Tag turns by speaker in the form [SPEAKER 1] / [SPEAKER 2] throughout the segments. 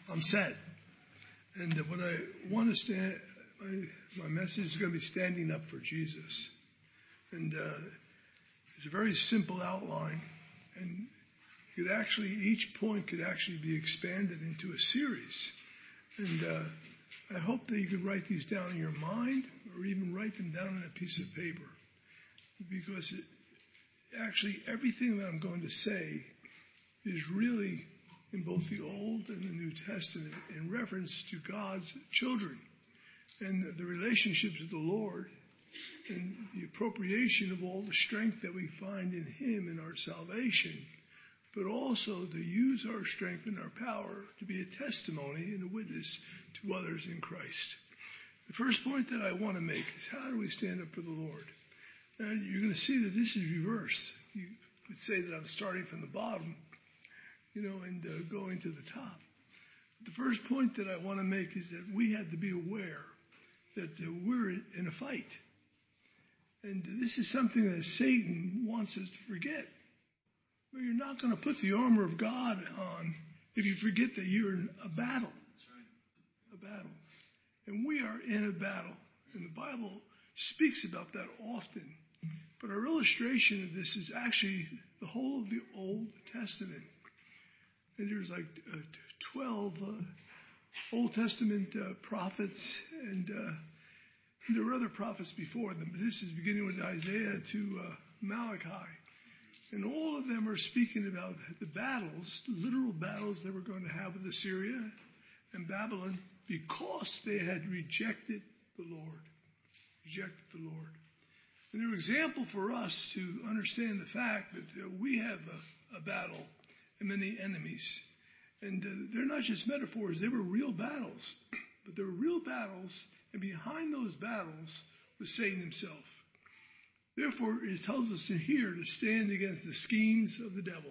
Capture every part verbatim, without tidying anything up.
[SPEAKER 1] I'm set. And what I want to stand, my, my message is going to be standing up for Jesus. And uh, it's a very simple outline. And could actually, each point could actually be expanded into a series. And uh, I hope that you could write these down in your mind or even write them down on a piece of paper. Because it, actually everything that I'm going to say is really in both the Old and the New Testament in reference to God's children and the relationships with the Lord and the appropriation of all the strength that we find in Him in our salvation, but also to use our strength and our power to be a testimony and a witness to others in Christ. The first point that I want to make is, how do we stand up for the Lord? And you're going to see that this is reversed. You would say that I'm starting from the bottom, you know, and uh, going to the top. The first point that I want to make is that we have to be aware that uh, we're in a fight. And this is something that Satan wants us to forget. But you're not going to put the armor of God on if you forget that you're in a battle.
[SPEAKER 2] That's right.
[SPEAKER 1] A battle. And we are in a battle. And the Bible speaks about that often. But our illustration of this is actually the whole of the Old Testament. And there's like uh, twelve uh, Old Testament uh, prophets, and uh, there were other prophets before them. But this is beginning with Isaiah to uh, Malachi. And all of them are speaking about the battles, the literal battles they were going to have with Assyria and Babylon because they had rejected the Lord. Rejected the Lord. And they're an example for us to understand the fact that uh, we have a, a battle and many enemies. And uh, they're not just metaphors, they were real battles. But they were real battles, and behind those battles was Satan himself. Therefore, it tells us in here to stand against the schemes of the devil.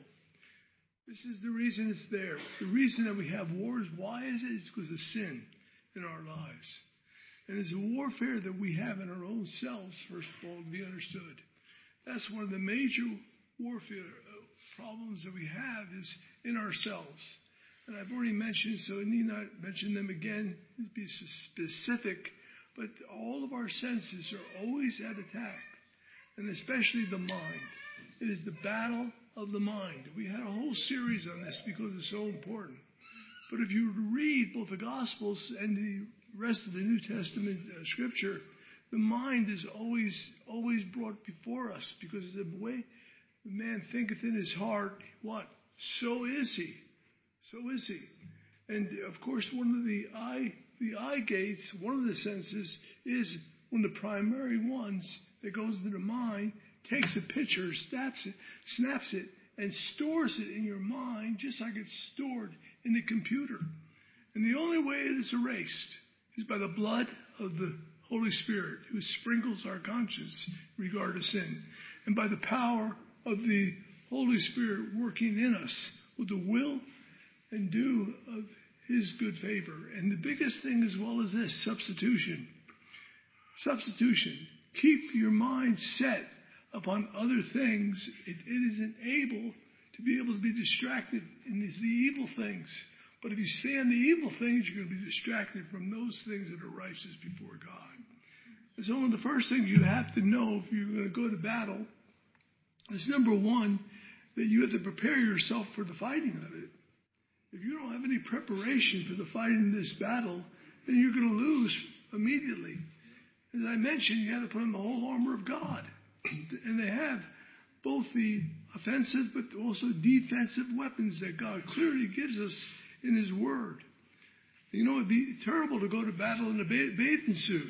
[SPEAKER 1] This is the reason it's there. The reason that we have wars, why is it? It's because of sin in our lives. And it's a warfare that we have in our own selves, first of all, to be understood. That's one of the major warfare problems that we have is in ourselves. And I've already mentioned, so I need not mention them again, to be specific, but all of our senses are always at attack, and especially the mind. It is the battle of the mind. We had a whole series on this because it's so important. But if you read both the Gospels and the rest of the New Testament uh, Scripture, the mind is always always brought before us because the way the man thinketh in his heart, what? So is he. So is he. And of course, one of the eye, the eye gates, one of the senses is one of the primary ones that goes into the mind, takes a picture, snaps it, snaps it, and stores it in your mind just like it's stored in the computer. And the only way it is erased is by the blood of the Holy Spirit, who sprinkles our conscience in regard to sin, and by the power of the Holy Spirit working in us with the will and do of His good favor. And the biggest thing as well as this, substitution. Substitution. Keep your mind set upon other things. It, it isn't able to be able to be distracted in these, the evil things. But if you stay on the evil things, you're going to be distracted from those things that are righteous before God. And so one of the first things you have to know if you're going to go to battle is, number one, that you have to prepare yourself for the fighting of it. If you don't have any preparation for the fighting of this battle, then you're going to lose immediately. As I mentioned, you have to put on the whole armor of God. And they have both the offensive but also defensive weapons that God clearly gives us in His Word. You know, it'd be terrible to go to battle in a bathing suit.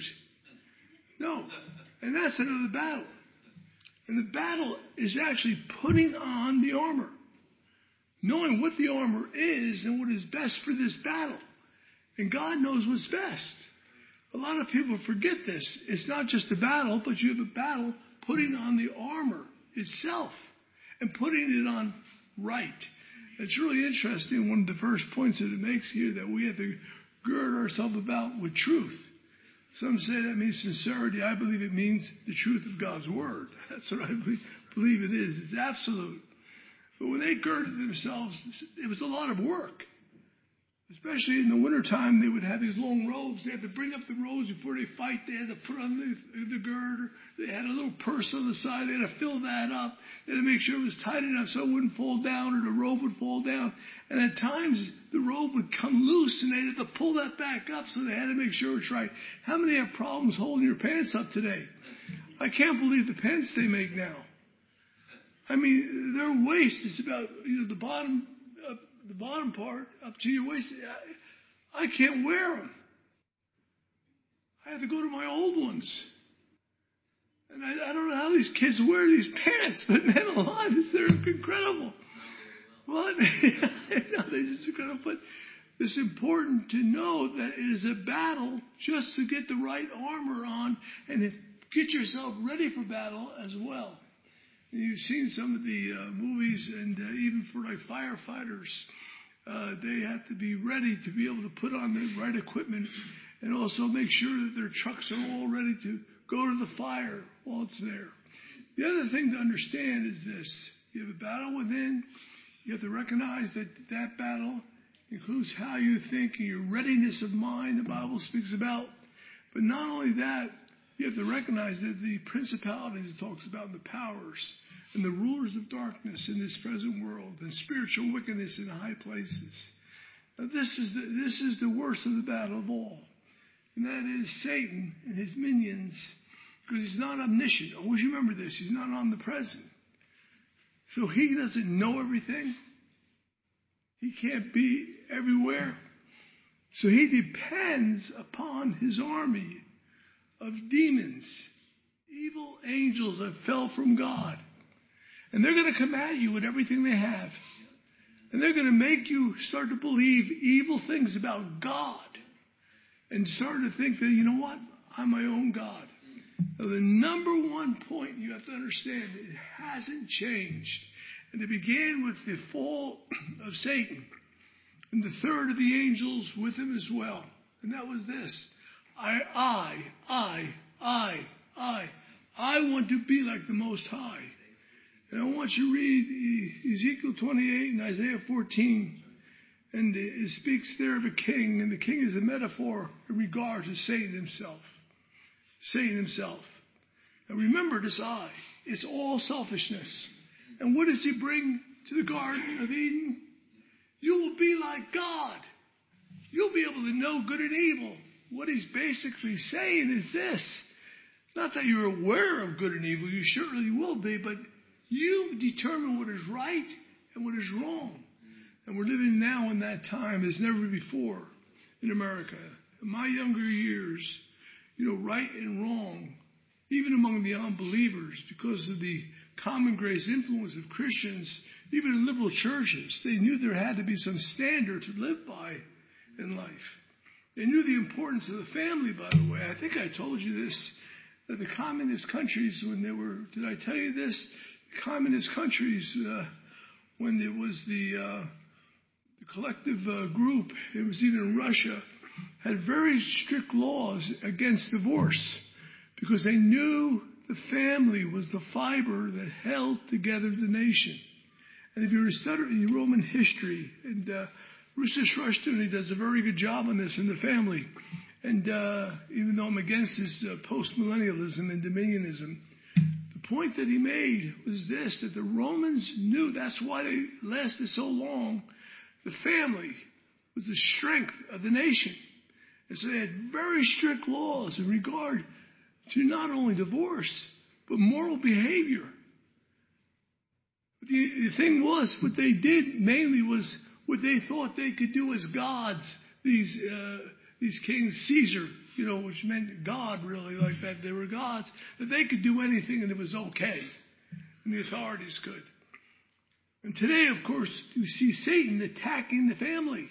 [SPEAKER 1] No. And that's another battle. And the battle is actually putting on the armor. Knowing what the armor is and what is best for this battle. And God knows what's best. A lot of people forget this. It's not just a battle, but you have a battle putting on the armor itself and putting it on right. It's really interesting, one of the first points that it makes here, that we have to gird ourselves about with truth. Some say that means sincerity. I believe it means the truth of God's Word. That's what I believe it is. It's absolute. But when they girded themselves, it was a lot of work. Especially in the wintertime, they would have these long robes. They had to bring up the robes before they fight. They had to put on the, the girder. They had a little purse on the side. They had to fill that up. They had to make sure it was tight enough so it wouldn't fall down or the robe would fall down. And at times, the robe would come loose and they had to pull that back up, so they had to make sure it's right. How many have problems holding your pants up today? I can't believe the pants they make now. I mean, their waist is about, you know, the bottom uh, the bottom part up to your waist. I, I can't wear them. I have to go to my old ones. And I, I don't know how these kids wear these pants, but man alive, they're incredible. Well, they're just incredible. But it's important to know that it is a battle just to get the right armor on and get yourself ready for battle as well. And you've seen some of the uh, movies, and uh, even for like firefighters, uh, they have to be ready to be able to put on the right equipment and also make sure that their trucks are all ready to go to the fire while it's there. The other thing to understand is this. You have a battle within. You have to recognize that that battle includes how you think and your readiness of mind the Bible speaks about. But not only that, you have to recognize that the principalities it talks about, and the powers and the rulers of darkness in this present world and spiritual wickedness in high places. Now this is the, this is the worst of the battle of all. And that is Satan and his minions, because he's not omniscient. Always remember this. He's not omnipresent. So he doesn't know everything. He can't be everywhere. So he depends upon his army of demons, evil angels that fell from God. And they're going to come at you with everything they have. And they're going to make you start to believe evil things about God. And start to think that, you know what? I'm my own God. Now, the number one point you have to understand, it hasn't changed. And it began with the fall of Satan. And the third of the angels with him as well. And that was this. I, I, I, I, I, I want to be like the Most High. And I want you to read Ezekiel twenty-eight and Isaiah fourteen. And it speaks there of a king. And the king is a metaphor in regard to Satan himself. Satan himself. Now remember this I. It's all selfishness. And what does he bring to the Garden of Eden? You will be like God. You'll be able to know good and evil. What he's basically saying is this. Not that you're aware of good and evil. You surely will be. But you determine what is right and what is wrong. And we're living now in that time as never before in America. In my younger years, you know, right and wrong, even among the unbelievers, because of the common grace influence of Christians, even in liberal churches, they knew there had to be some standard to live by in life. They knew the importance of the family, by the way. I think I told you this, that the communist countries, when they were, did I tell you this? The communist countries, uh, when it was the, uh, the collective uh, group, it was even Russia, had very strict laws against divorce because they knew the family was the fiber that held together the nation. And if you were studying Roman history, and uh, Rousseau Rushton, he does a very good job on this in the family. And uh, even though I'm against this uh, post-millennialism and dominionism, the point that he made was this, that the Romans knew, that's why they lasted so long, the family was the strength of the nation. And so they had very strict laws in regard to not only divorce, but moral behavior. But the, the thing was, what they did mainly was what they thought they could do as gods. These uh, these kings, Caesar, you know, which meant God really, like that they were gods, that they could do anything and it was okay. And the authorities could. And today, of course, you see Satan attacking the family.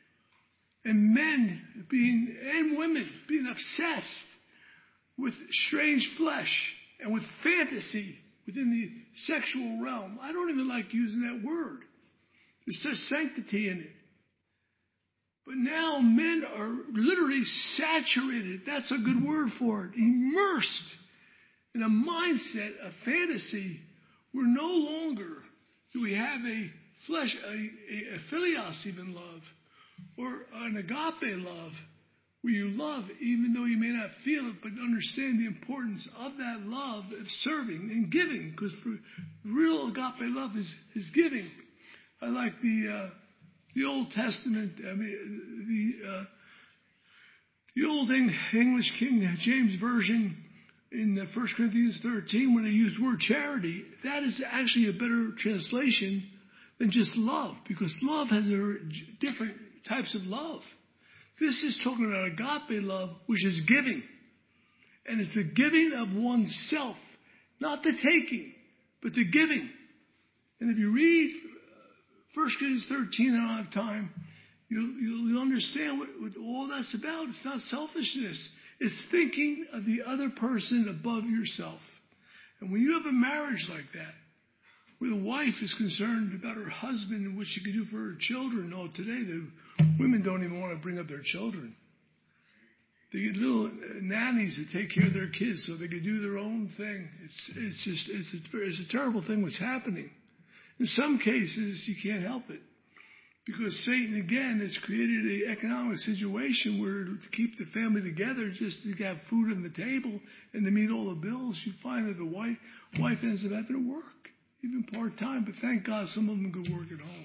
[SPEAKER 1] And men being, and women being obsessed with strange flesh and with fantasy within the sexual realm. I don't even like using that word. There's such sanctity in it. But now men are literally saturated, that's a good word for it, immersed in a mindset of fantasy where no longer do we have a flesh, a, a, a philios even love, Or an agape love, where you love even though you may not feel it, but understand the importance of that love of serving and giving. Because for real agape love is, is giving. I like the uh, the Old Testament, I mean, the uh, the Old English King James Version in First Corinthians thirteen, when they use the word charity, that is actually a better translation than just love, because love has a, different types of love. This is talking about agape love, which is giving. And it's the giving of oneself, not the taking, but the giving. And if you read First Corinthians thirteen, I don't have time, you'll, you'll understand what, what all that's about. It's not selfishness. It's thinking of the other person above yourself. And when you have a marriage like that, where the wife is concerned about her husband and what she can do for her children, oh, today the women don't even want to bring up their children. They get little nannies that take care of their kids so they can do their own thing. It's it's just it's a, it's a terrible thing what's happening. In some cases, you can't help it. Because Satan, again, has created an economic situation where to keep the family together, just to have food on the table and to meet all the bills, you find that the wife, wife ends up having to work, even part-time. But thank God some of them could work at home.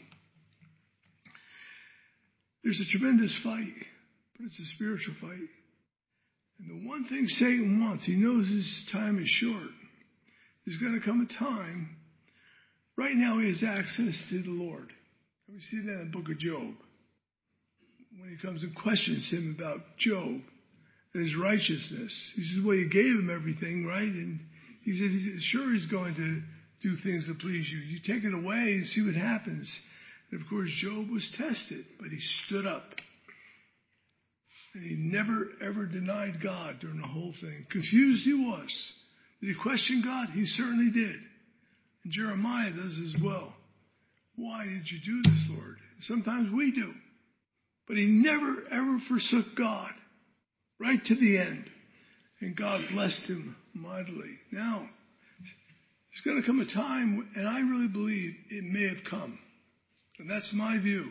[SPEAKER 1] There's a tremendous fight, but it's a spiritual fight. And the one thing Satan wants, he knows his time is short. There's going to come a time, right now he has access to the Lord. We see that in the book of Job. When he comes and questions him about Job and his righteousness. He says, well, you gave him everything, right? And he said, he's, sure he's going to do things to please you. You take it away and see what happens. And of course, Job was tested, but he stood up. And he never, ever denied God during the whole thing. Confused he was. Did he question God? He certainly did. And Jeremiah does as well. Why did you do this, Lord? Sometimes we do. But he never, ever forsook God. Right to the end. And God blessed him mightily. Now, there's going to come a time, and I really believe it may have come. And that's my view.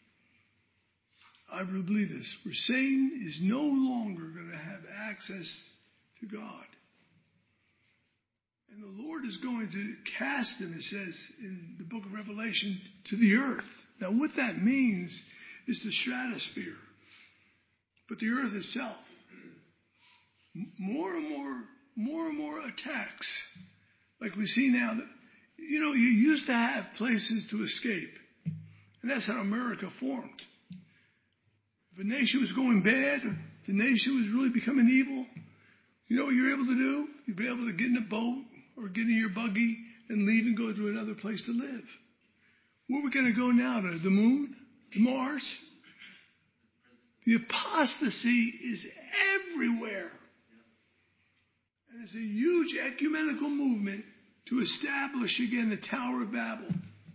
[SPEAKER 1] I really believe this. Where Satan is no longer going to have access to God. And the Lord is going to cast him, it says in the book of Revelation, to the earth. Now what that means is the stratosphere. But the earth itself. More and more, more and more attacks. Like we see now. You know, you used to have places to escape. And that's how America formed. If a nation was going bad, if the nation was really becoming evil, you know what you're able to do? You'd be able to get in a boat or get in your buggy and leave and go to another place to live. Where are we going to go now? To the moon? To Mars? The apostasy is everywhere. And it's a huge ecumenical movement to establish again the Tower of Babel.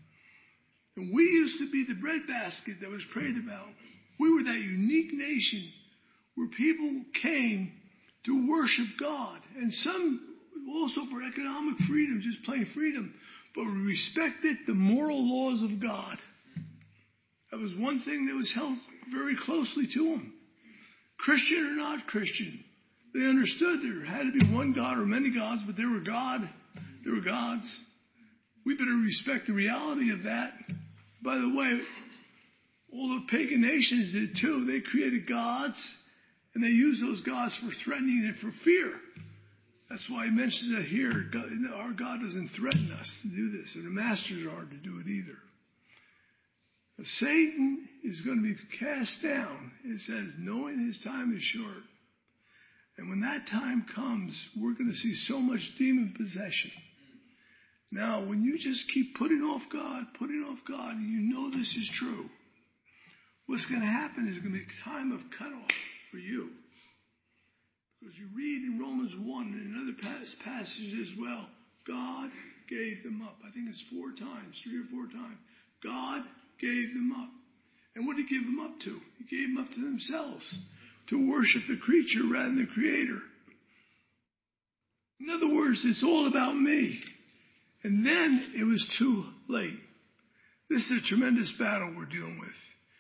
[SPEAKER 1] And we used to be the breadbasket that was prayed about. We were that unique nation where people came to worship God. And some also for economic freedom, just plain freedom. But we respected the moral laws of God. That was one thing that was held very closely to them. Christian or not Christian. They understood there had to be one God or many gods, but they were God. They were gods. We better respect the reality of that. By the way, all the pagan nations did too. They created gods, and they used those gods for threatening and for fear. That's why he mentions that here. God, our God doesn't threaten us to do this, and the masters aren't to do it either. But Satan is going to be cast down. It says, knowing his time is short. And when that time comes, we're going to see so much demon possession. Now, when you just keep putting off God, putting off God, and you know this is true, what's going to happen is going to be a time of cutoff for you. Because you read in Romans one and in other passages as well, God gave them up. I think it's four times, three or four times. God gave them up. And what did he give them up to? He gave them up to themselves, to worship the creature rather than the creator. In other words, it's all about me. And then it was too late. This is a tremendous battle we're dealing with.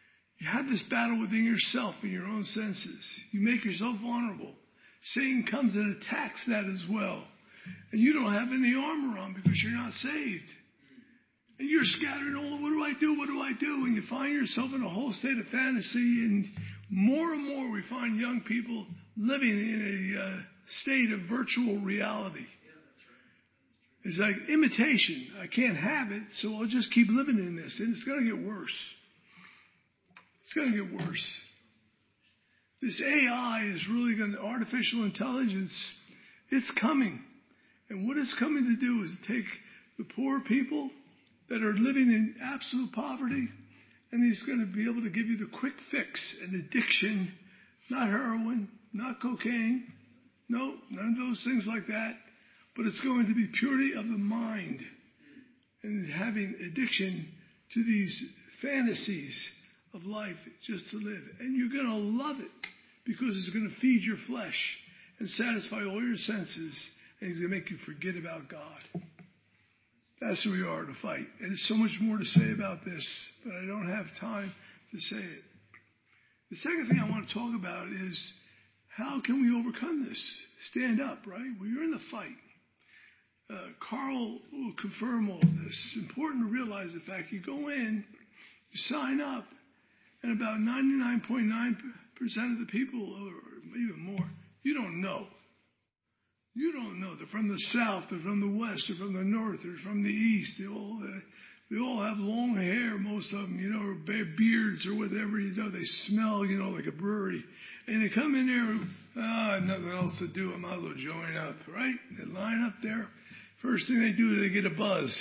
[SPEAKER 1] You have this battle within yourself in your own senses. You make yourself vulnerable. Satan comes and attacks that as well. And you don't have any armor on because you're not saved. And you're scattered all, what do I do, what do I do? And you find yourself in a whole state of fantasy. And more and more we find young people living in a uh, state of virtual reality. It's like imitation. I can't have it, so I'll just keep living in this. And it's going to get worse. It's going to get worse. This A I is really going to, artificial intelligence, it's coming. And what it's coming to do is take the poor people that are living in absolute poverty, and he's going to be able to give you the quick fix, an addiction, not heroin, not cocaine, no, none of those things like that, but it's going to be purity of the mind and having addiction to these fantasies of life just to live. And you're going to love it because it's going to feed your flesh and satisfy all your senses, and it's going to make you forget about God. That's who we are to fight. And there's so much more to say about this, but I don't have time to say it. The second thing I want to talk about is how can we overcome this? Stand up, right? Well, you're in the fight. Uh, Carl will confirm all of this. It's important to realize the fact you go in, you sign up, and about ninety-nine point nine percent of the people, or even more, you don't know. You don't know. They're from the south, they're from the west, they're from the north, they're from the east. They all, uh, they all have long hair, most of them, you know, or beards or whatever, you know. They smell, you know, like a brewery. And they come in there, ah, nothing else to do, I might as well join up, right? They line up there. First thing they do is they get a buzz.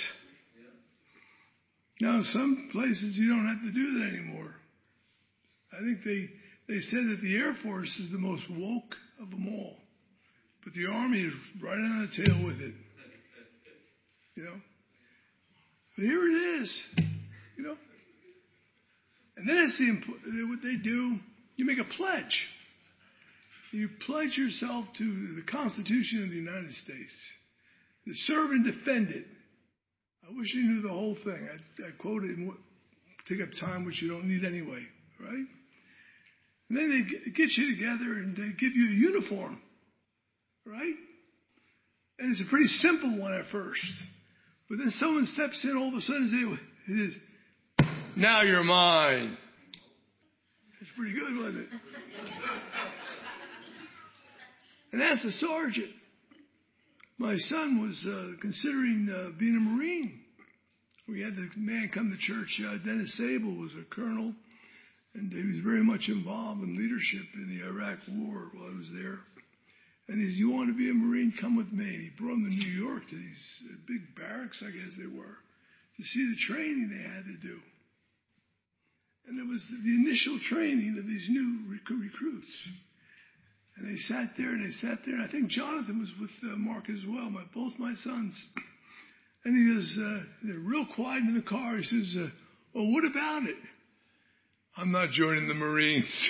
[SPEAKER 1] Now, in some places, you don't have to do that anymore. I think they, they said that the Air Force is the most woke of them all. But the Army is right on the tail with it. You know? But here it is. You know? And then it's the, what they do, you make a pledge. You pledge yourself to the Constitution of the United States. To serve and defend it. I wish you knew the whole thing. I, I quote it and take up time, which you don't need anyway. Right? And then they get you together and they give you a uniform. Right? And it's a pretty simple one at first. But then someone steps in all of a sudden and says, it is, now you're mine. That's pretty good, wasn't it? And that's the sergeant. My son was uh, considering uh, being a Marine. We had this man come to church. Uh, Dennis Sable was a colonel, and he was very much involved in leadership in the Iraq War while I was there. And he said, you want to be a Marine? Come with me. He brought him to New York to these big barracks, I guess they were, to see the training they had to do. And it was the initial training of these new rec- recruits. And they sat there and they sat there. And I think Jonathan was with uh, Mark as well, my, both my sons. And he goes, uh, they're real quiet in the car. He says, uh, well, what about it? I'm not joining the Marines.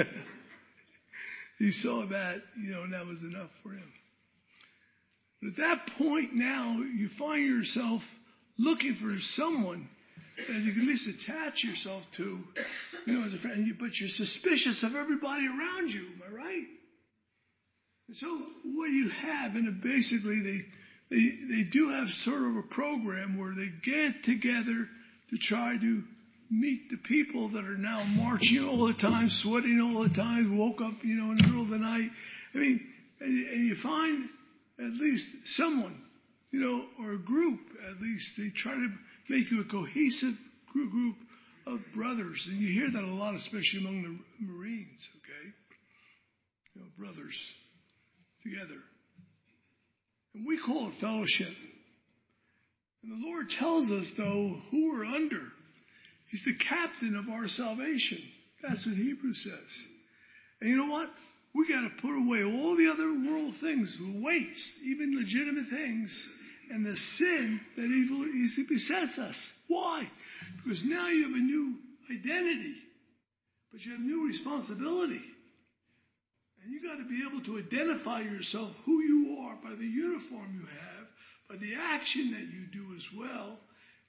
[SPEAKER 1] He saw that, you know, and that was enough for him. But at that point now, you find yourself looking for someone that you can at least attach yourself to, you know, as a friend. But you're suspicious of everybody around you. Am I right? And so what you have, and basically they, they, they do have sort of a program where they get together to try to meet the people that are now marching all the time, sweating all the time, woke up, you know, in the middle of the night. I mean, and, and you find at least someone, you know, or a group, at least. They try to make you a cohesive group of brothers. And you hear that a lot, especially among the Marines, okay? You know, brothers together. And we call it fellowship. And the Lord tells us, though, who we're under. He's the captain of our salvation. That's what Hebrews says. And you know what? We got to put away all the other world things, the weights, even legitimate things, and the sin that evil easily besets us. Why? Because now you have a new identity, but you have new responsibility. And you got to be able to identify yourself, who you are, by the uniform you have, by the action that you do as well.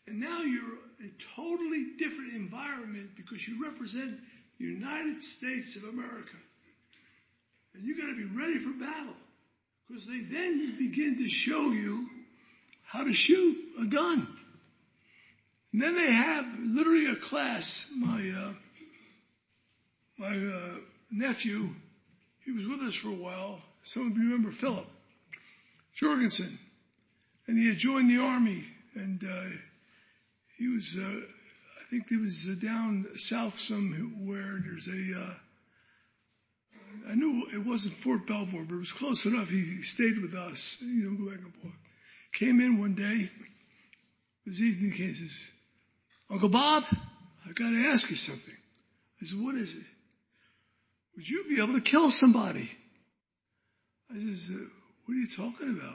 [SPEAKER 1] And now you're in a totally different environment because you represent the United States of America. And you got to be ready for battle. Because they then begin to show you how to shoot a gun. And then they have literally a class. My uh, my uh, nephew, he was with us for a while. Some of you remember Philip Jorgensen. And he had joined the Army. And uh, he was, uh, I think he was uh, down south somewhere. There's a... Uh, I knew it wasn't Fort Belvoir, but it was close enough. He, he stayed with us. You know, go back and forth. Came in one day. It was evening. He says, Uncle Bob, I got to ask you something. I said, what is it? Would you be able to kill somebody? I says, uh, what are you talking about?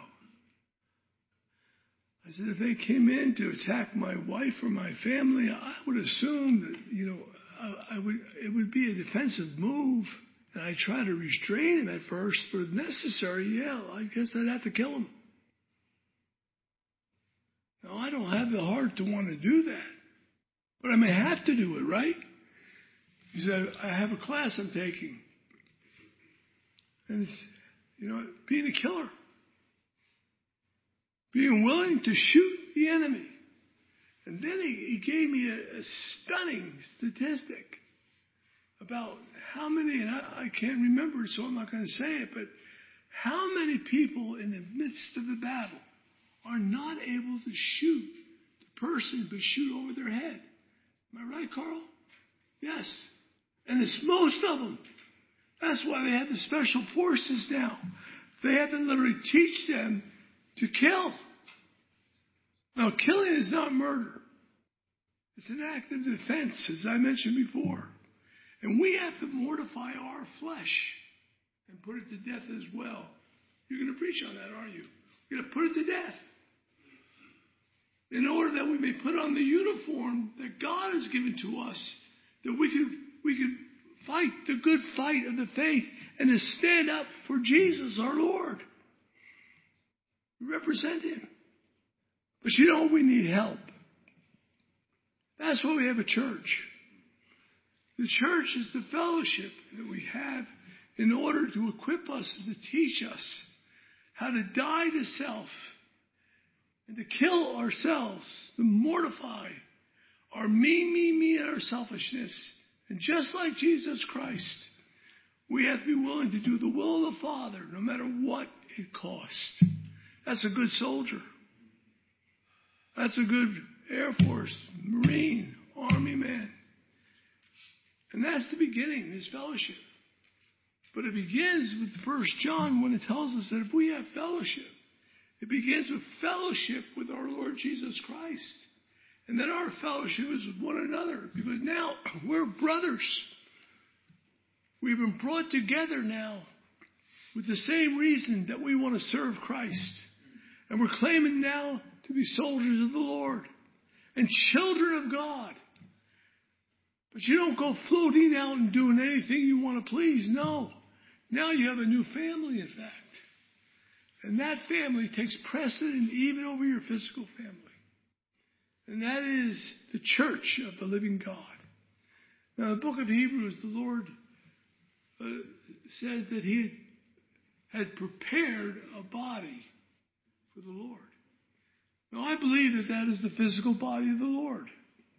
[SPEAKER 1] I said, if they came in to attack my wife or my family, I would assume that, you know, I, I would. It would be a defensive move. And I try to restrain him at first, but if necessary, yeah, I guess I'd have to kill him. Now, I don't have the heart to want to do that, but I may have to do it, right? Because I, I have a class I'm taking. And it's, you know, being a killer. Being willing to shoot the enemy. And then he, he gave me a, a stunning statistic about how many, and I, I can't remember it, so I'm not going to say it, but how many people in the midst of the battle are not able to shoot the person, but shoot over their head? Am I right, Carl? Yes. And it's most of them. That's why they have the special forces now. They have to literally teach them to kill. Now, killing is not murder. It's an act of defense, as I mentioned before. And we have to mortify our flesh and put it to death as well. You're going to preach on that, aren't you? You're going to put it to death. In order that we may put on the uniform that God has given to us, that we could, we could fight the good fight of the faith and to stand up for Jesus, our Lord. We represent Him. But you know, we need help. That's why we have a church. The church is the fellowship that we have in order to equip us and to teach us how to die to self and to kill ourselves, to mortify our me, me, me, and our selfishness. And just like Jesus Christ, we have to be willing to do the will of the Father, no matter what it costs. That's a good soldier. That's a good Air Force, Marine, Army man. And that's the beginning, this fellowship. But it begins with First John when it tells us that if we have fellowship, it begins with fellowship with our Lord Jesus Christ. And then our fellowship is with one another. Because now we're brothers. We've been brought together now with the same reason that we want to serve Christ. And we're claiming now to be soldiers of the Lord and children of God. But you don't go floating out and doing anything you want to please. No. Now you have a new family, in fact. And that family takes precedent even over your physical family. And that is the church of the living God. Now, the book of Hebrews, the Lord uh, said that He had prepared a body for the Lord. Now, I believe that that is the physical body of the Lord.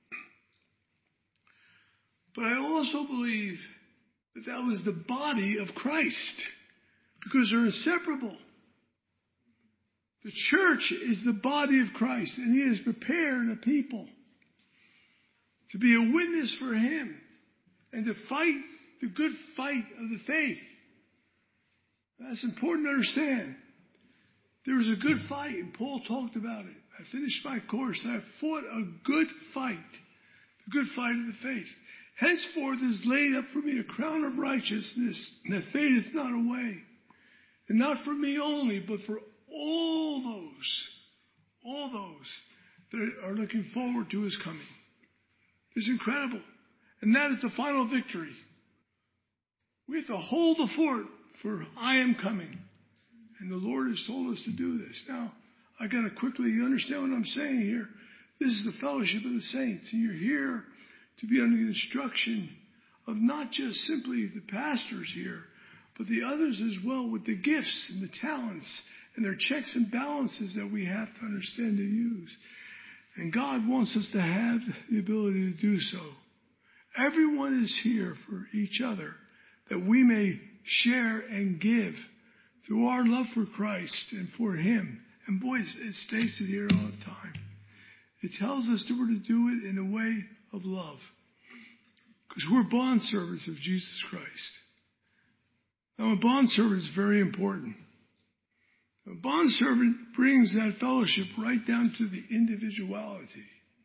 [SPEAKER 1] But I also believe that that was the body of Christ, because they're inseparable. The church is the body of Christ, and He has prepared a people to be a witness for Him and to fight the good fight of the faith. That's important to understand. There was a good fight, and Paul talked about it. I finished my course, and I fought a good fight, the good fight of the faith. Henceforth is laid up for me a crown of righteousness that fadeth not away. And not for me only, but for all those, all those that are looking forward to His coming. It's incredible. And that is the final victory. We have to hold the fort, for I am coming. And the Lord has told us to do this. Now, I got to quickly, you understand what I'm saying here? This is the fellowship of the saints. And you're here to be under the instruction of not just simply the pastors here, but the others as well, with the gifts and the talents and their checks and balances that we have to understand to use. And God wants us to have the ability to do so. Everyone is here for each other, that we may share and give through our love for Christ and for Him. And boys, it states it here all the time. It tells us that we're to do it in a way of love. Because we're bondservants of Jesus Christ. Now, a bondservant is very important. A bondservant brings that fellowship right down to the individuality.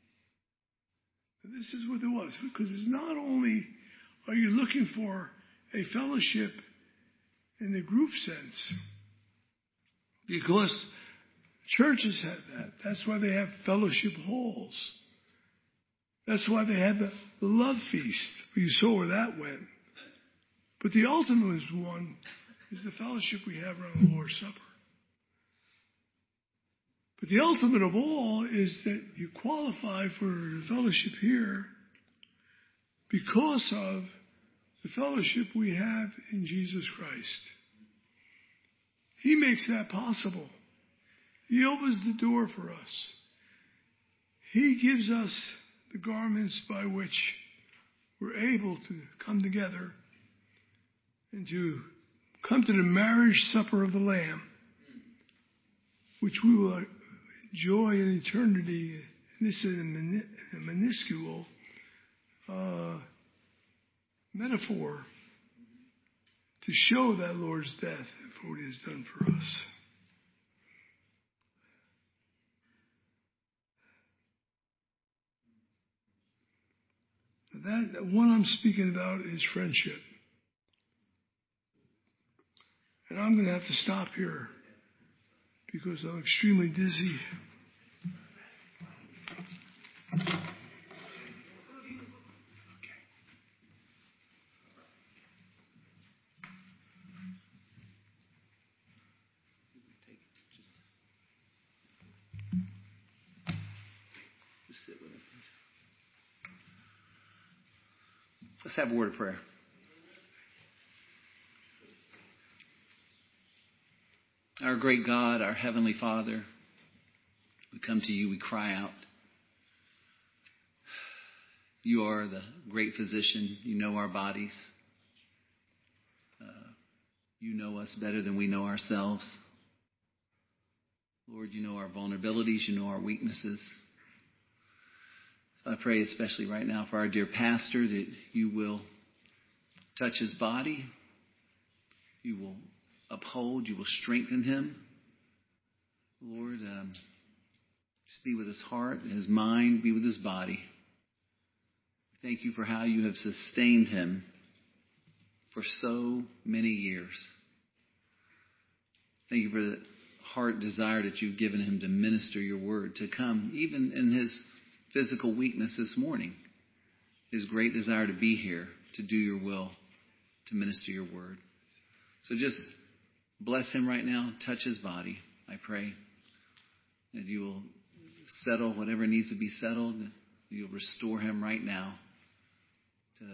[SPEAKER 1] This is what it was. Because it's not only are you looking for a fellowship in the group sense. Because churches have that. That's why they have fellowship halls. That's why they have the, the love feast. You saw where that went. But the ultimate one is the fellowship we have around the Lord's Supper. But the ultimate of all is that you qualify for the fellowship here because of the fellowship we have in Jesus Christ. He makes that possible. He opens the door for us. He gives us the garments by which we're able to come together and to come to the marriage supper of the Lamb, which we will enjoy in eternity. This is a minuscule uh, metaphor to show that Lord's death for what He has done for us. That what I'm speaking about is friendship. And I'm going to have to stop here because I'm extremely dizzy.
[SPEAKER 2] Just sit with it. Let's have a word of prayer. Our great God, our Heavenly Father, we come to you, we cry out. You are the great physician. You know our bodies. Uh, you know us better than we know ourselves. Lord, you know our vulnerabilities. You know our weaknesses. So I pray especially right now for our dear pastor that you will touch his body. You will uphold, you will strengthen him. Lord, um, just be with his heart and his mind, be with his body. Thank you for how you have sustained him for so many years. Thank you for the heart desire that you've given him to minister your word, to come, even in his physical weakness this morning, his great desire to be here, to do your will, to minister your word. So just bless him right now. Touch his body, I pray. That you will settle whatever needs to be settled. You'll restore him right now to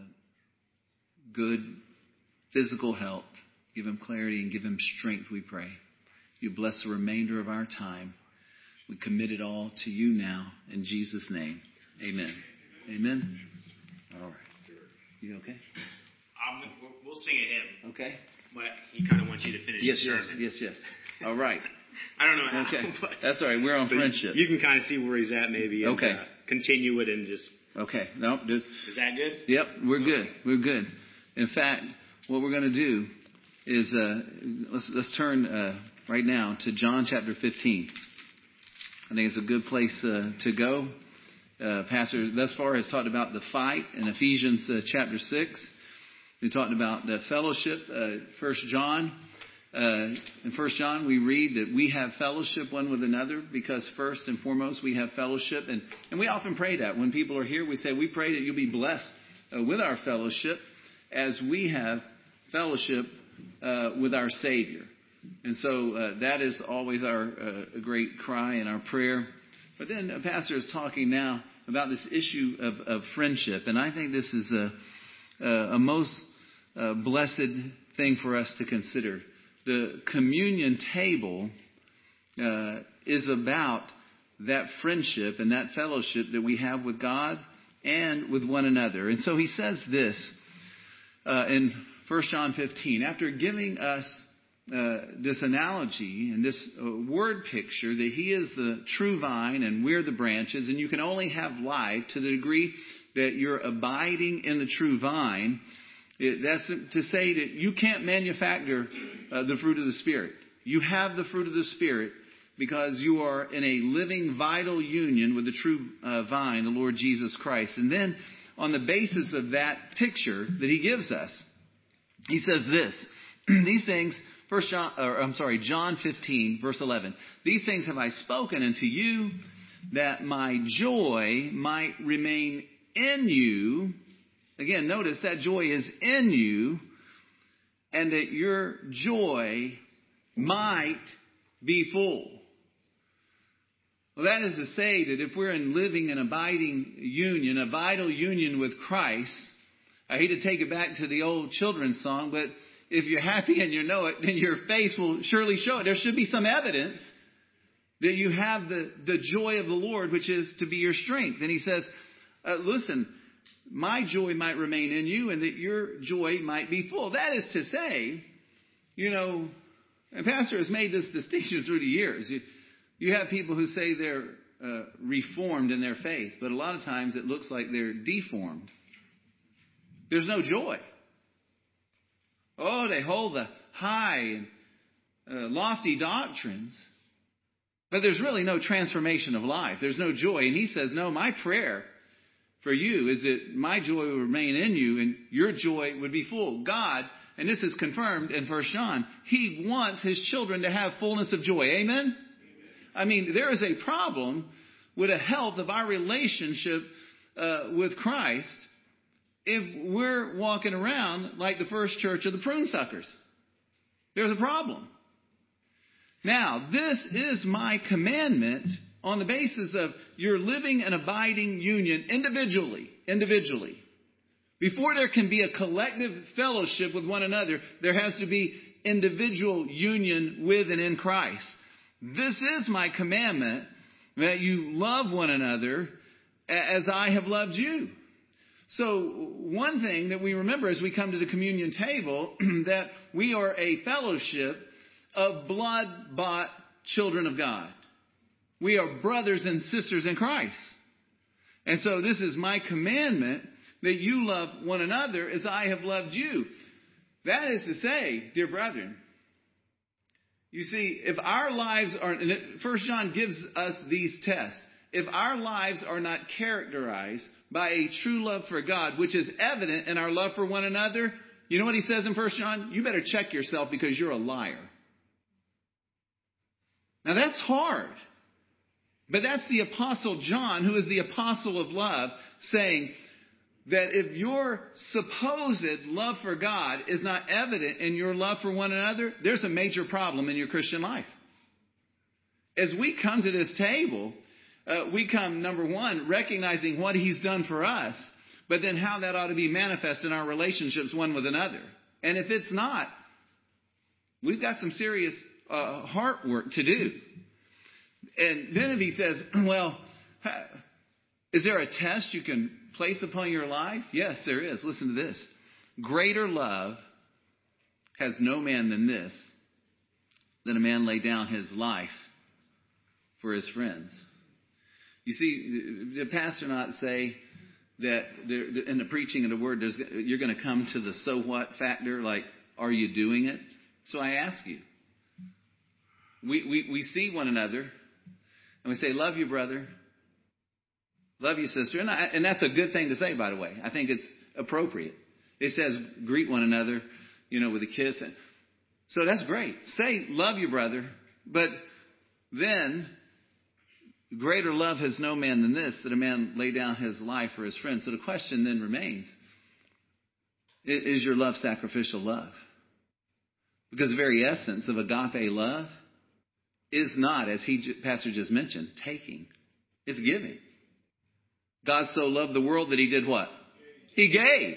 [SPEAKER 2] good physical health. Give him clarity and give him strength, we pray. You bless the remainder of our time. We commit it all to you now. In Jesus' name, amen. Amen. All right. You okay?
[SPEAKER 3] Um, we'll sing a hymn.
[SPEAKER 2] Okay.
[SPEAKER 3] But he kind of wants you to finish
[SPEAKER 2] yes,
[SPEAKER 3] the sermon.
[SPEAKER 2] Yes, yes, yes. All right.
[SPEAKER 3] I don't know how.
[SPEAKER 2] Okay.
[SPEAKER 3] But
[SPEAKER 2] that's all right. We're on
[SPEAKER 3] so
[SPEAKER 2] friendship.
[SPEAKER 3] You can kind of see where he's at maybe. And,
[SPEAKER 2] okay.
[SPEAKER 3] Uh, continue it and just.
[SPEAKER 2] Okay. No. Just,
[SPEAKER 3] is that good?
[SPEAKER 2] Yep. We're good. We're good. In fact, what we're going to do is uh, let's let's turn uh, right now to John chapter fifteen. I think it's a good place uh, to go. Uh, Pastor thus far has talked about the fight in Ephesians uh, chapter six. We talked about the fellowship. Uh, First John. Uh, in First John, we read that we have fellowship one with another because first and foremost we have fellowship, and and we often pray that when people are here, we say we pray that you'll be blessed uh, with our fellowship as we have fellowship uh, with our Savior. And so uh, that is always our uh, great cry and our prayer But then the pastor is talking now about this issue of, of friendship. And I think this is a, a, a most uh, blessed thing for us to consider. The communion table uh, is about that friendship and that fellowship that we have with God and with one another. And so he says this uh, in First John fifteen, after giving us uh, this analogy and this uh, word picture that he is the true vine and we're the branches, and you can only have life to the degree that you're abiding in the true vine. It, that's to say that you can't manufacture uh, the fruit of the Spirit. You have the fruit of the Spirit because you are in a living, vital union with the true uh, vine, the Lord Jesus Christ. And then on the basis of that picture that he gives us, he says this, these things, First John, or I'm sorry, John fifteen, verse eleven. These things have I spoken unto you, that my joy might remain in you. Again, notice that joy is in you, and that your joy might be full. Well, that is to say that if we're in living and abiding union, a vital union with Christ, I hate to take it back to the old children's song, but if you're happy and you know it, then your face will surely show it. There should be some evidence that you have the, the joy of the Lord, which is to be your strength. And he says, uh, listen, my joy might remain in you and that your joy might be full. That is to say, you know, and Pastor has made this distinction through the years. You, you have people who say they're uh, reformed in their faith, but a lot of times it looks like they're deformed. There's no joy. Oh, they hold the high and uh, lofty doctrines, but there's really no transformation of life. There's no joy. And he says, no, my prayer for you is that my joy will remain in you and your joy would be full. God, and this is confirmed in First John, he wants his children to have fullness of joy. Amen? Amen. I mean, there is a problem with the health of our relationship uh, with Christ if we're walking around like the first church of the prune suckers. There's a problem. Now, this is my commandment on the basis of your living and abiding union individually, individually. Before there can be a collective fellowship with one another, there has to be individual union with and in Christ. This is my commandment, that you love one another as I have loved you. So one thing that we remember as we come to the communion table, that we are a fellowship of blood-bought children of God. We are brothers and sisters in Christ. And so this is my commandment, that you love one another as I have loved you. That is to say, dear brethren, you see, if our lives are, and First John gives us these tests, if our lives are not characterized by a true love for God, which is evident in our love for one another, you know what he says in First John? You better check yourself because you're a liar. Now that's hard. But that's the Apostle John, who is the apostle of love, saying that if your supposed love for God is not evident in your love for one another, there's a major problem in your Christian life. As we come to this table, uh, we come, number one, recognizing what he's done for us, but then how that ought to be manifest in our relationships one with another. And if it's not, we've got some serious uh, heart work to do. And then if he says, well, is there a test you can place upon your life? Yes, there is. Listen to this. Greater love has no man than this, than a man lay down his life for his friends. You see, did Pastor not say that there, in the preaching of the word, there's, you're going to come to the so what factor, like, are you doing it? So I ask you, we, we, we see one another, and we say, love you, brother. Love you, sister. And, I, and that's a good thing to say, by the way. I think it's appropriate. It says, greet one another, you know, with a kiss. And so that's great. Say, love you, brother. But then, greater love has no man than this, that a man lay down his life for his friends. So the question then remains, is your love sacrificial love? Because the very essence of agape love is not, as he, Pastor just mentioned, taking. It's giving. God so loved the world that he did what? He gave.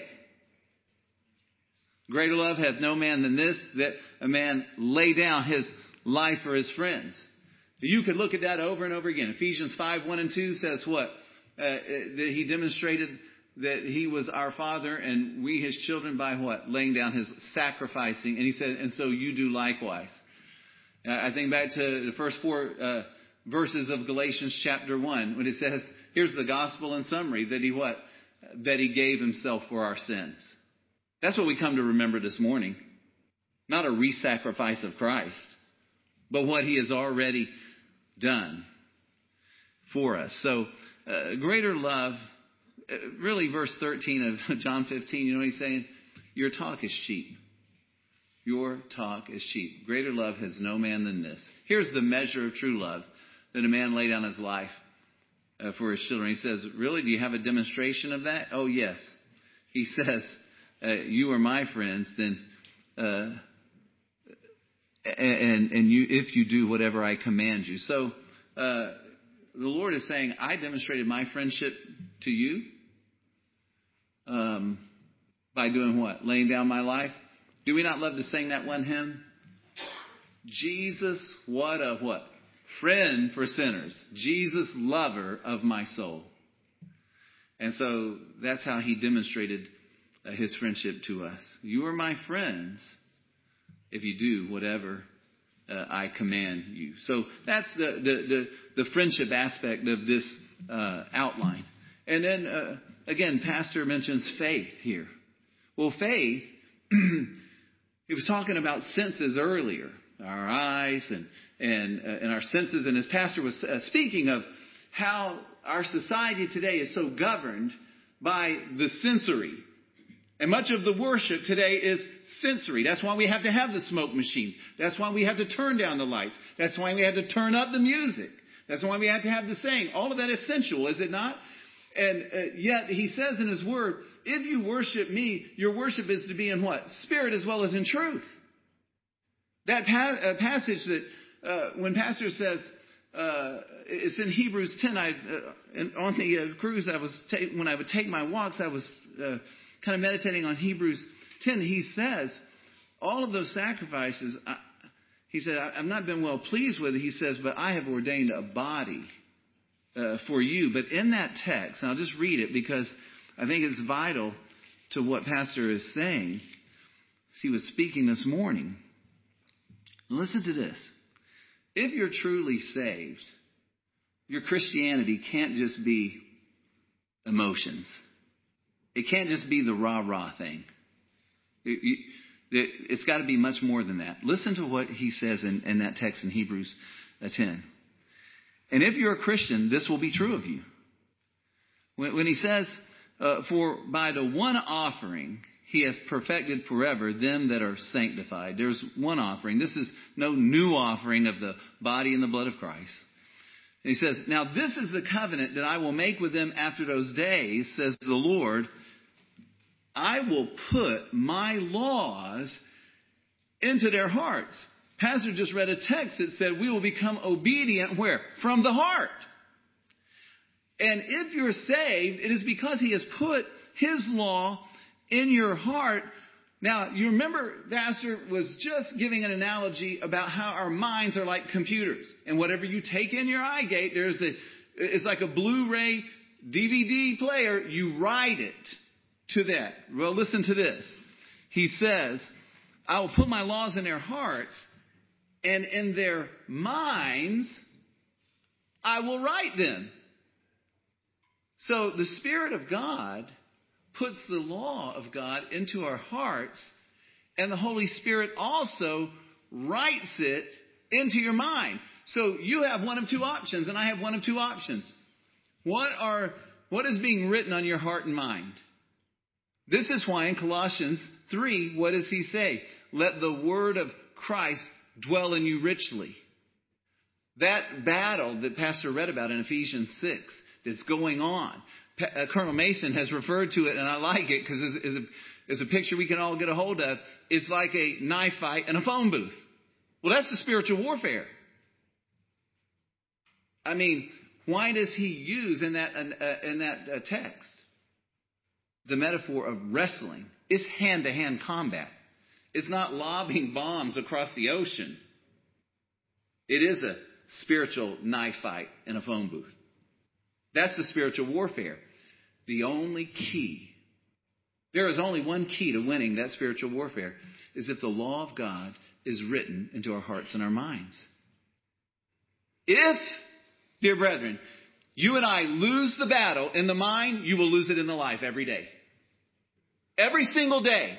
[SPEAKER 2] Greater love hath no man than this, that a man lay down his life for his friends. You could look at that over and over again. Ephesians five, one and two says what? Uh, that he demonstrated that he was our Father and we his children by what? Laying down his sacrificing. And he said, and so you do likewise. Uh, I think back to the first four uh, verses of Galatians chapter one, when it says, here's the gospel in summary, that he what? That he gave himself for our sins. That's what we come to remember this morning. Not a re-sacrifice of Christ, but what he has already done for us. So, uh, greater love, uh, really verse thirteen of John fifteen, you know what he's saying? Your talk is cheap. Your talk is cheap. Greater love has no man than this. Here's the measure of true love, that a man lay down his life uh, for his children. He says, really, do you have a demonstration of that? Oh, yes. He says, uh, you are my friends, then, uh, and, and you, if you do whatever I command you. So, uh, the Lord is saying, I demonstrated my friendship to you, um, by doing what? Laying down my life. Do we not love to sing that one hymn? Jesus, what a what? Friend for sinners. Jesus, lover of my soul. And so that's how he demonstrated uh, his friendship to us. You are my friends if you do whatever uh, I command you. So that's the, the, the, the friendship aspect of this uh, outline. And then, uh, again, Pastor mentions faith here. Well, faith... He was talking about senses earlier, our eyes and and uh, and our senses. And as Pastor was uh, speaking of how our society today is so governed by the sensory. And much of the worship today is sensory. That's why we have to have the smoke machines. That's why we have to turn down the lights. That's why we have to turn up the music. That's why we have to have the saying. All of that is sensual, is it not? And uh, yet he says in his word, if you worship me, your worship is to be in what? Spirit as well as in truth. That pa- uh, passage that uh, when Pastor says, uh, it's in Hebrews ten, I, uh, on the uh, cruise I was ta- when I would take my walks, I was uh, kind of meditating on Hebrews ten. He says, all of those sacrifices, I, he said, I've not been well pleased with it. He says, but I have ordained a body uh, for you. But in that text, and I'll just read it because I think it's vital to what Pastor is saying. He was speaking this morning. Listen to this. If you're truly saved, your Christianity can't just be emotions. It can't just be the rah-rah thing. It, it, it's got to be much more than that. Listen to what he says in, in that text in Hebrews ten. And if you're a Christian, this will be true of you. When, when he says, Uh, for by the one offering he hath perfected forever them that are sanctified. There's one offering. This is no new offering of the body and the blood of Christ. And he says, now this is the covenant that I will make with them after those days, says the Lord. I will put my laws into their hearts. Pastor just read a text that said we will become obedient where? From the heart. And if you're saved, it is because he has put his law in your heart. Now, you remember, Pastor was just giving an analogy about how our minds are like computers. And whatever you take in your eye gate, there's a, it's like a Blu-ray D V D player. You write it to that. Well, listen to this. He says, I will put my laws in their hearts, and in their minds I will write them. So the Spirit of God puts the law of God into our hearts, and the Holy Spirit also writes it into your mind. So you have one of two options, and I have one of two options. What are what is being written on your heart and mind? This is why in Colossians three, what does he say? Let the word of Christ dwell in you richly. That battle that Pastor read about in Ephesians six that's going on. Uh, Colonel Mason has referred to it, and I like it because it's, it's, a, it's a picture we can all get a hold of. It's like a knife fight in a phone booth. Well, that's the spiritual warfare. I mean, Why does he use in that, uh, in that uh, text the metaphor of wrestling? It's hand-to-hand combat. It's not lobbing bombs across the ocean. It is a spiritual knife fight in a phone booth. That's the spiritual warfare. The only key, there is only one key to winning that spiritual warfare, is if the law of God is written into our hearts and our minds. If, dear brethren, you and I lose the battle in the mind, you will lose it in the life every day. Every single day.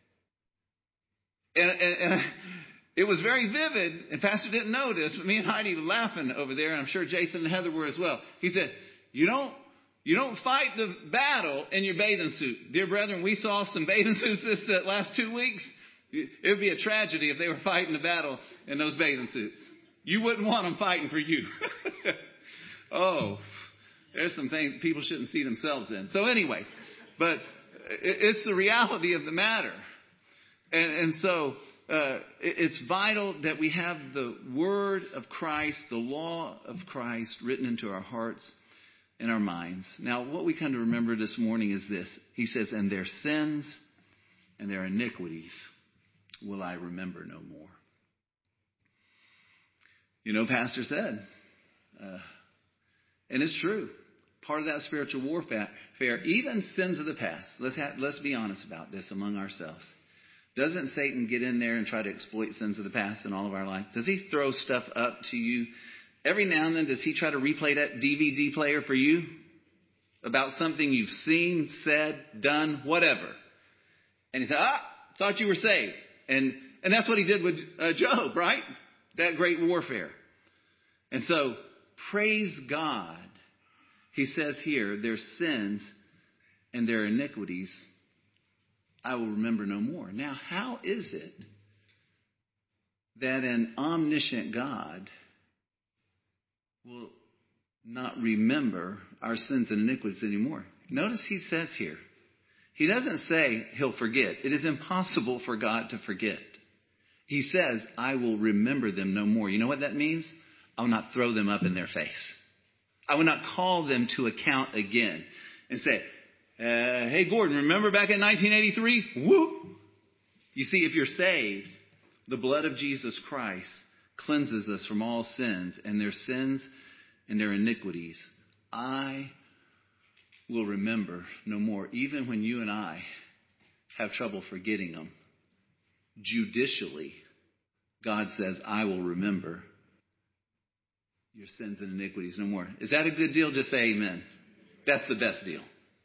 [SPEAKER 2] And, and, and it was very vivid, and Pastor didn't know this, but me and Heidi were laughing over there, and I'm sure Jason and Heather were as well. He said, you don't, you don't fight the battle in your bathing suit. Dear brethren, we saw some bathing suits this uh, last two weeks. It would be a tragedy if they were fighting the battle in those bathing suits. You wouldn't want them fighting for you. Oh, there's some things people shouldn't see themselves in. So anyway, but it's the reality of the matter. And, and so uh, it's vital that we have the word of Christ, the law of Christ written into our hearts and our minds. Now, what we come to remember this morning is this. He says, and their sins and their iniquities will I remember no more. You know, Pastor said, uh, and it's true, part of that spiritual warfare, even sins of the past, let's have, let's be honest about this among ourselves. Doesn't Satan get in there and try to exploit sins of the past in all of our life? Does he throw stuff up to you? Every now and then, does he try to replay that D V D player for you about something you've seen, said, done, whatever? And he said, ah, thought you were saved. And and that's what he did with uh, Job, right? That great warfare. And so, praise God. He says here, their sins and their iniquities I will remember no more. Now, how is it that an omniscient God will not remember our sins and iniquities anymore? Notice he says here, he doesn't say he'll forget. It is impossible for God to forget. He says, I will remember them no more. You know what that means? I will not throw them up in their face. I will not call them to account again and say, uh, hey, Gordon, remember back in nineteen eighty-three? Whoop! You see, if you're saved, the blood of Jesus Christ cleanses us from all sins, and their sins and their iniquities I will remember no more. Even when you and I have trouble forgetting them, judicially, God says, I will remember your sins and iniquities no more. Is that a good deal? Just say amen. That's the best deal.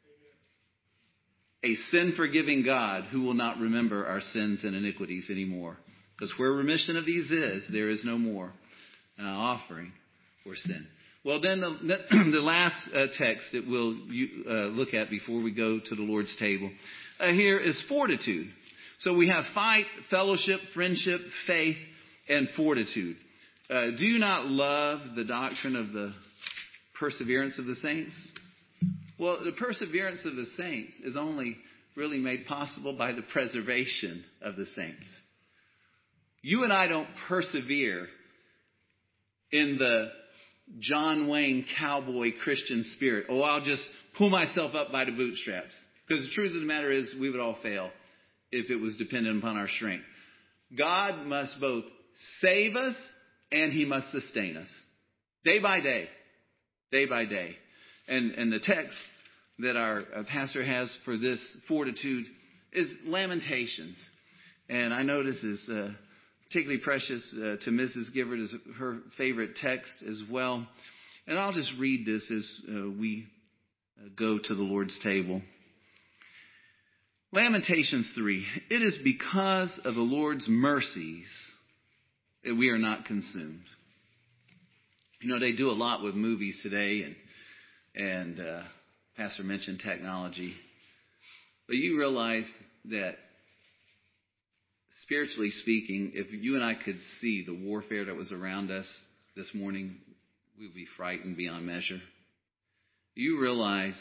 [SPEAKER 2] A sin-forgiving God who will not remember our sins and iniquities anymore. Because where remission of these is, there is no more uh, offering for sin. Well, then the, the last uh, text that we'll uh, look at before we go to the Lord's table uh, here is fortitude. So we have fight, fellowship, friendship, faith, and fortitude. Uh, do you not love the doctrine of the perseverance of the saints? Well, the perseverance of the saints is only really made possible by the preservation of the saints. You and I don't persevere in the John Wayne cowboy Christian spirit. Oh, I'll just pull myself up by the bootstraps. Because the truth of the matter is we would all fail if it was dependent upon our strength. God must both save us and he must sustain us. Day by day. Day by day. And, and the text that our uh, pastor has for this fortitude is Lamentations. And I know this is uh, particularly precious uh, to Missus Gifford as her favorite text as well. And I'll just read this as uh, we uh, go to the Lord's table. Lamentations three. It is because of the Lord's mercies that we are not consumed. You know, they do a lot with movies today, and and uh, Pastor mentioned technology. But you realize that spiritually speaking, if you and I could see the warfare that was around us this morning, we would be frightened beyond measure. You realize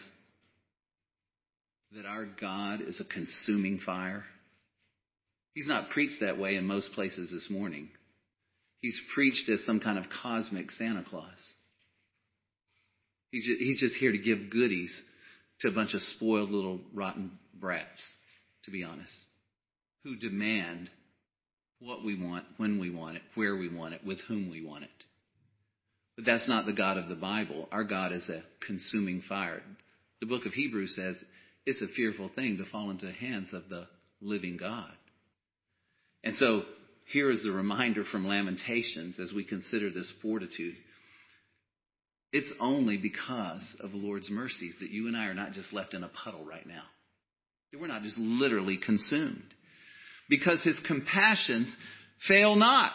[SPEAKER 2] that our God is a consuming fire. He's not preached that way in most places this morning. He's preached as some kind of cosmic Santa Claus. He's just, he's just here to give goodies to a bunch of spoiled little rotten brats, to be honest, who demand what we want, when we want it, where we want it, with whom we want it. But that's not the God of the Bible. Our God is a consuming fire. The book of Hebrews says it's a fearful thing to fall into the hands of the living God. And so here is the reminder from Lamentations as we consider this fortitude. It's only because of the Lord's mercies that you and I are not just left in a puddle right now. We're not just literally consumed. Because his compassions fail not.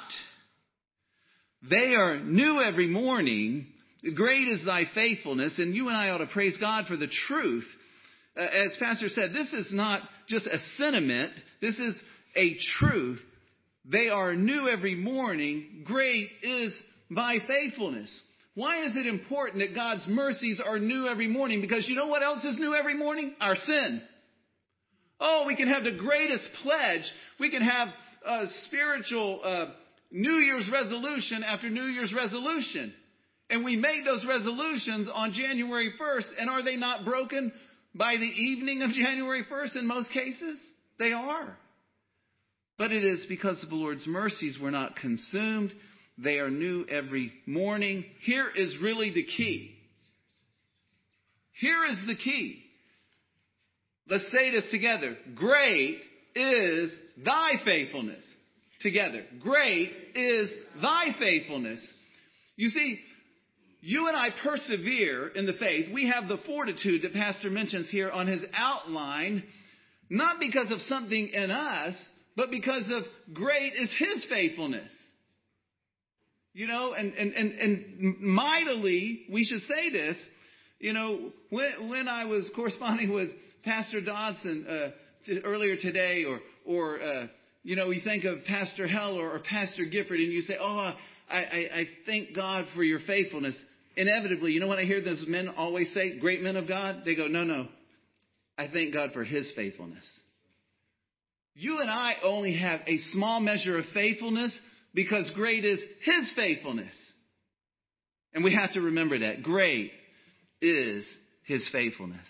[SPEAKER 2] They are new every morning. Great is thy faithfulness. And you and I ought to praise God for the truth. Uh, as Pastor said, this is not just a sentiment. This is a truth. They are new every morning. Great is thy faithfulness. Why is it important that God's mercies are new every morning? Because you know what else is new every morning? Our sin. Oh, we can have the greatest pledge. We can have a spiritual uh, New Year's resolution after New Year's resolution. And we made those resolutions on January first. And are they not broken by the evening of January first in most cases? They are. But it is because of the Lord's mercies we're not consumed. They are new every morning. Here is really the key. Here is the key. Let's say this together. Great is thy faithfulness. Together. Great is thy faithfulness. You see, you and I persevere in the faith. We have the fortitude that Pastor mentions here on his outline, not because of something in us, but because of great is his faithfulness. You know, and, and, and, and mightily, we should say this, you know, when, when I was corresponding with Pastor Dodson uh, t- earlier today, or, or uh, you know, you think of Pastor Heller or Pastor Gifford, and you say, oh, I, I, I thank God for your faithfulness. Inevitably, you know what I hear those men always say, great men of God? They go, no, no, I thank God for his faithfulness. You and I only have a small measure of faithfulness because great is his faithfulness. And we have to remember that. Great is his faithfulness.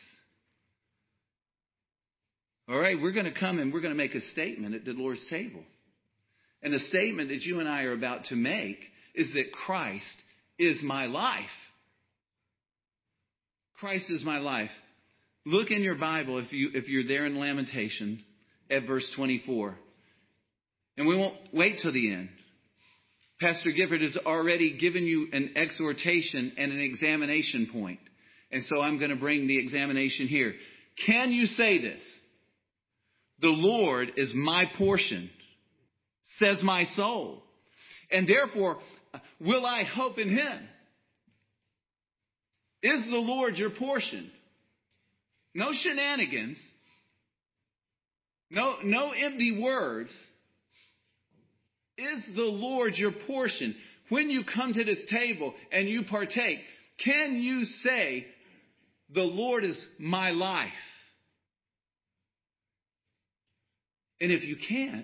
[SPEAKER 2] All right, we're going to come and we're going to make a statement at the Lord's table. And the statement that you and I are about to make is that Christ is my life. Christ is my life. Look in your Bible, if you if you're there in Lamentation, at verse twenty-four. And we won't wait till the end. Pastor Gifford has already given you an exhortation and an examination point. And so I'm going to bring the examination here. Can you say this? The Lord is my portion, says my soul. And therefore, will I hope in him? Is the Lord your portion? No shenanigans. No, no empty words. Is the Lord your portion? When you come to this table and you partake, can you say, the Lord is my life? And if you can't,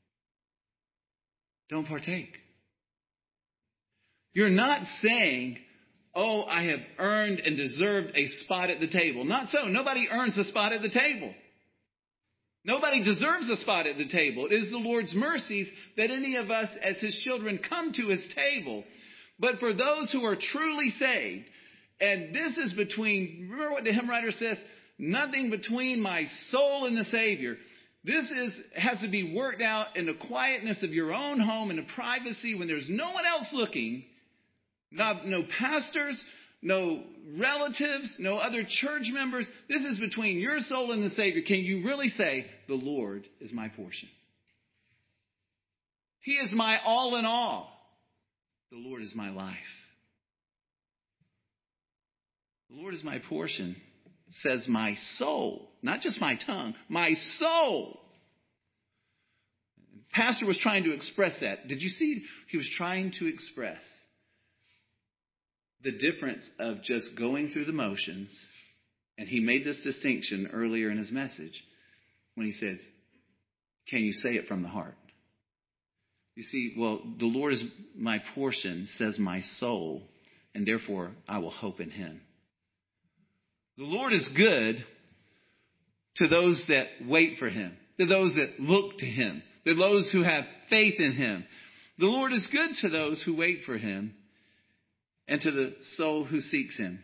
[SPEAKER 2] don't partake. You're not saying, oh, I have earned and deserved a spot at the table. Not so. Nobody earns a spot at the table. Nobody deserves a spot at the table. It is the Lord's mercies that any of us as his children come to his table. But for those who are truly saved, and this is between, remember what the hymn writer says, nothing between my soul and the Savior. This is has to be worked out in the quietness of your own home, in the privacy when there's no one else looking. Not, no pastors, no relatives, no other church members. This is between your soul and the Savior. Can you really say, the Lord is my portion? He is my all in all. The Lord is my life. The Lord is my portion, says my soul. Not just my tongue, my soul. Pastor was trying to express that. Did you see? He was trying to express the difference of just going through the motions. And he made this distinction earlier in his message when he said, can you say it from the heart? You see, well, the Lord is my portion, says my soul, and therefore I will hope in him. The Lord is good to those that wait for him, to those that look to him, to those who have faith in him. The Lord is good to those who wait for him and to the soul who seeks him.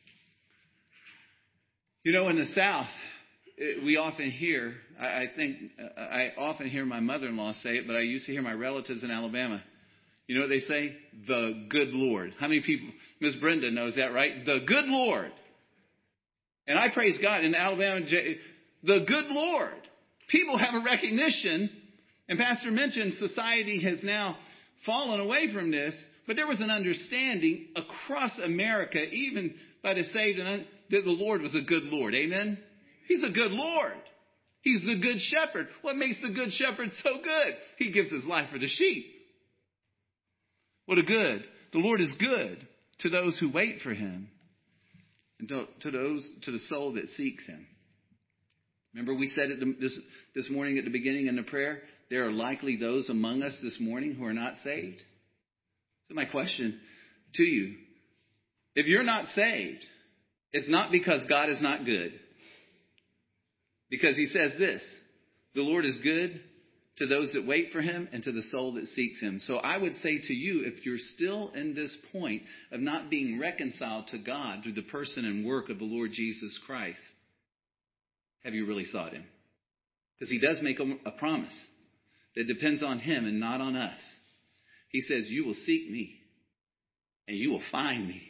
[SPEAKER 2] You know, in the South, we often hear, I think, I often hear my mother-in-law say it, but I used to hear my relatives in Alabama. You know what they say? The good Lord. How many people, Miss Brenda knows that, right? The good Lord. And I praise God in Alabama, the good Lord. People have a recognition, and Pastor mentioned society has now fallen away from this, but there was an understanding across America, even by the saved, that the Lord was a good Lord. Amen? He's a good Lord. He's the good shepherd. What makes the good shepherd so good? He gives his life for the sheep. What a good. The Lord is good to those who wait for him and to, to those to the soul that seeks him. Remember we said it this, this morning at the beginning in the prayer, there are likely those among us this morning who are not saved. So my question to you, if you're not saved, it's not because God is not good. Because he says this, the Lord is good to those that wait for him and to the soul that seeks him. So I would say to you, if you're still in this point of not being reconciled to God through the person and work of the Lord Jesus Christ, have you really sought him? Because he does make a, a promise that depends on him and not on us. He says, you will seek me and you will find me.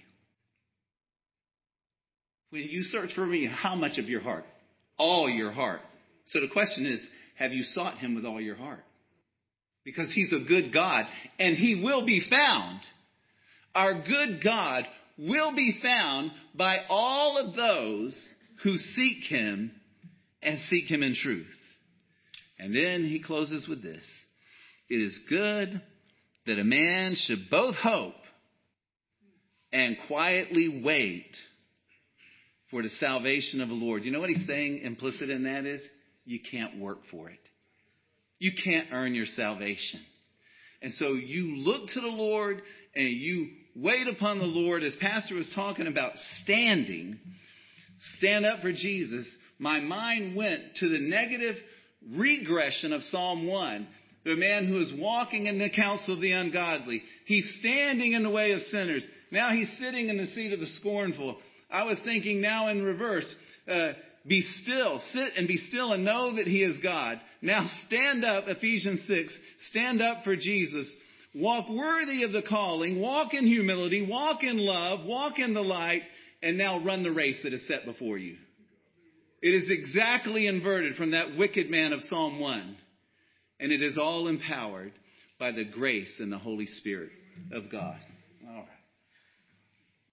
[SPEAKER 2] When you search for me, how much of your heart? All your heart. So the question is, have you sought him with all your heart? Because he's a good God and he will be found. Our good God will be found by all of those who seek him and seek him in truth. And then he closes with this. It is good that a man should both hope and quietly wait for the salvation of the Lord. You know what he's saying implicit in that is? You can't work for it. You can't earn your salvation. And so you look to the Lord and you wait upon the Lord. As Pastor was talking about standing, stand up for Jesus, my mind went to the negative regression of Psalm one. The man who is walking in the counsel of the ungodly. He's standing in the way of sinners. Now he's sitting in the seat of the scornful. I was thinking now in reverse, uh, be still, sit and be still and know that he is God. Now stand up, Ephesians six, stand up for Jesus. Walk worthy of the calling, walk in humility, walk in love, walk in the light, and now run the race that is set before you. It is exactly inverted from that wicked man of Psalm one. And it is all empowered by the grace and the Holy Spirit of God. All right.